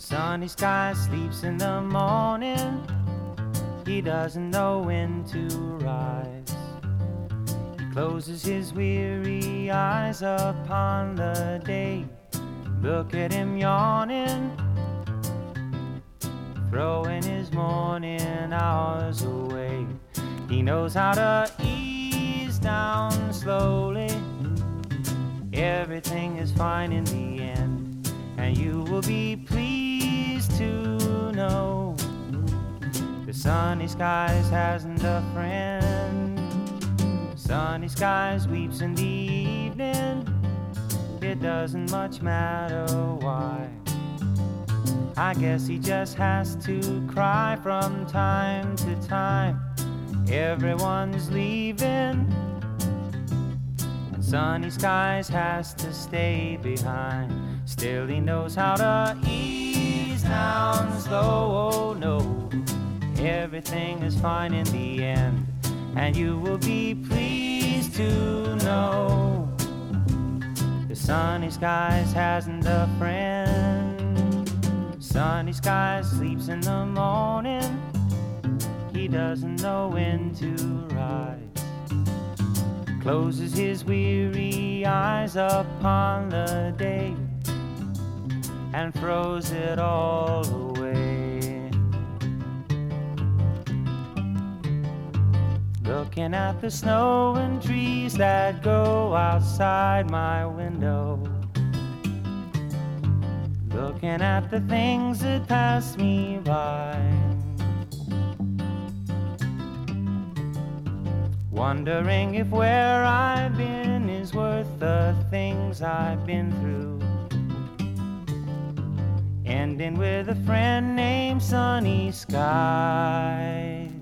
Sunny sky sleeps in the morning. He doesn't know when to rise. He closes his weary eyes upon the day. Look at him yawning, throwing his morning hours away. He knows how to ease down slowly. Everything is fine in the end, and you will be pleased to know the sunny skies hasn't a friend. Sunny skies weeps in the evening. It doesn't much matter why. I guess he just has to cry from time to time. Everyone's leaving, and sunny skies has to stay behind. Still he knows how to ease down slow. Oh no, everything is fine in the end, and you will be pleased to know the sunny skies hasn't a friend. Sunny skies sleeps in the morning. He doesn't know when to rise. Closes his weary eyes upon the day and throws it all away. Looking at the snow and trees that go outside my window. Looking at the things that pass me by. Wondering if where I've been is worth the things I've been through. Ending with a friend named Sunny Skies.